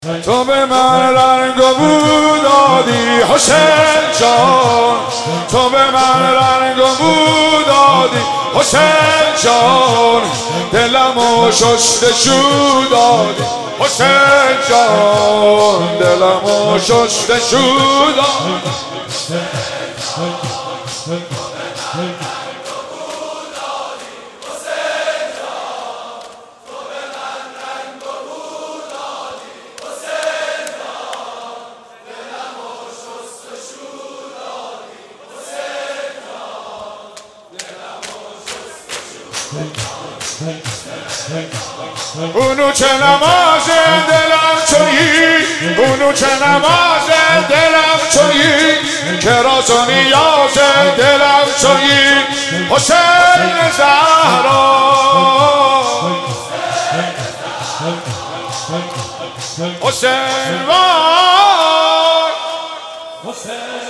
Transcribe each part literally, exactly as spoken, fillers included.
تو به من رنگ و بو دادی حسین جان، تو به من رنگ و بو دادی حسین جان، دلمو شستشو دادی حسین جان، دلمو شستشو دادی. اونو چه نماز دلم چویی، اونو چه نماز دلم چویی، که راز و نیاز دلم چویی حسین زهرا. حسین وای حسین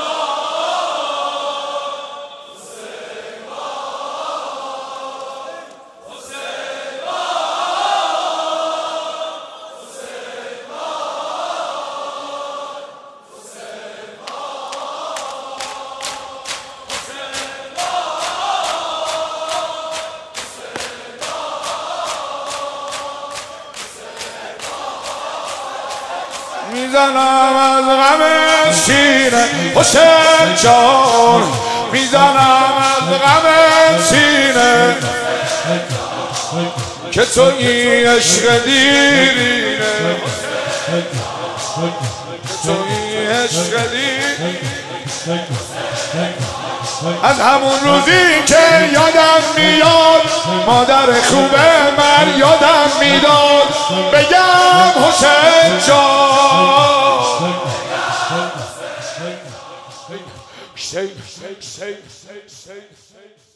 میزنم از غم سینه حسین جان، میزنم از غم سینه، که تو این عشق دیرینه، تو این عشق دیرینه. از همون روزی که یادم میاد مادر خوب من یادم میداد، بگم حسین جان. Say, say, say, say, say, say.